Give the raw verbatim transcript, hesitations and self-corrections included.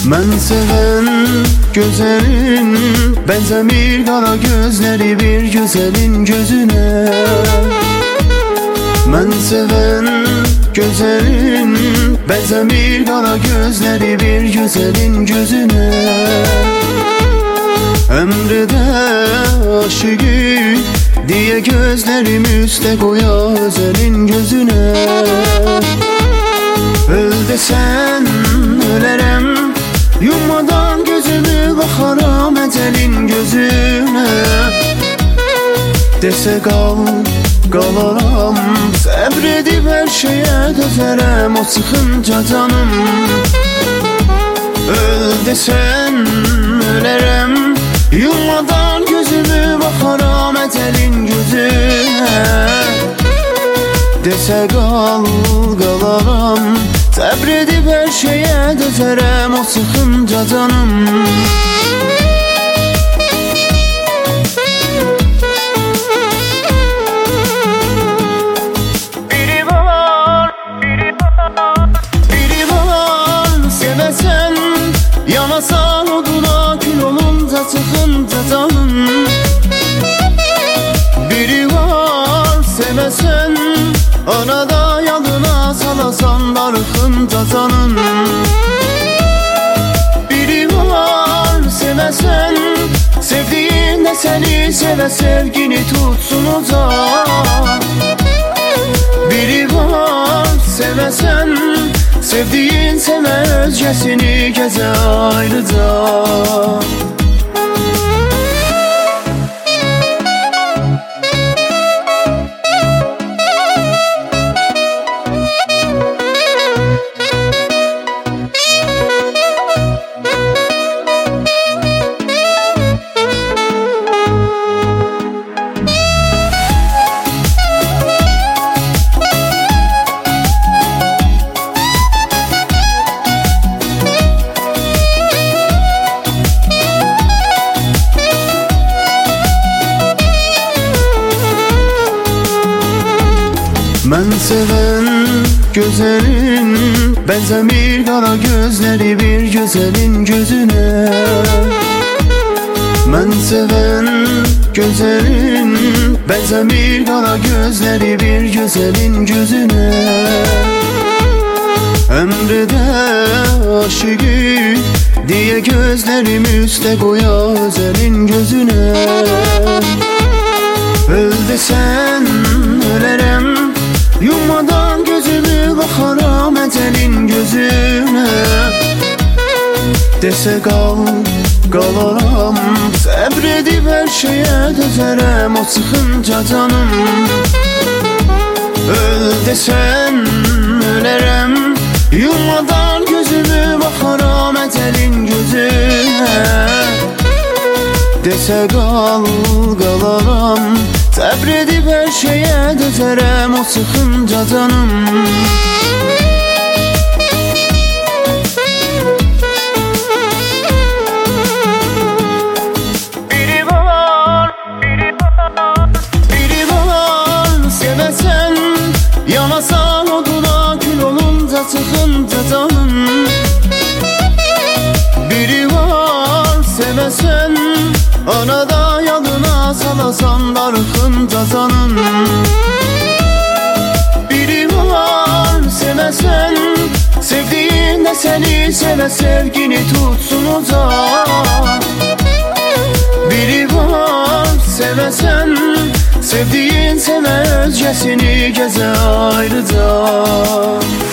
Ben seven güzelin benzemir kara gözleri bir güzelin gözüne. Ben seven güzelin benzemir kara gözleri bir güzelin gözüne. Ömrüde aşığı diye gözlerimi üste koya özelin gözüne. Öl desen ölerem, yummadan gözümü bakaram ecelin gözüne. Dese kal, kalaram, sabredip her şeye dözerem o sıkınca canım. Öl desen ölerem, yummadan gözümü bakaram ecelin gözüne. Dese kal, kalaram, sabredip her şeye dözerem o sıkınca canım. Biri var, biri var, biri var, sevesen yanasan oduna kül olunca sıkınca canım. Biri var, sevesen anada yalına salasan darıkınca canım. Biri var, sevesen sevdiğin de seni seve, sevgini tutsun uzak. Biri var, sevesen sevdiğin seve, özgesini geze ayrıca. Ben seven güzelin benzemir kara gözleri bir güzelin gözüne. Ben seven güzelin benzemir kara gözleri bir güzelin gözüne. Ömrüde aşığı diye gözlerimi üste koya özelin gözüne. Öl desen ölerem, yummadan gözümü bakaram ecelin gözüne. Dese kal, kalaram, sabredip her şeye dözerem o sıkınca canım. Öl desen ölerem, yummadan gözümü bakaram ecelin gözüne. Dese kal, kalaram, sabredip her şeye dözerem o sıkınca canım. Biri var, biri var, biri var, sevesen yanasan oduna kül olunca sıkınca canım. Biri var, sevesen anada yalına salasan darıkınca canım. Biri var, sevesen sevdiğin de seni seve, sevgini tutsun uzak. Biri var, sevesen sevdiğin seve, özgesini geze ayrıca.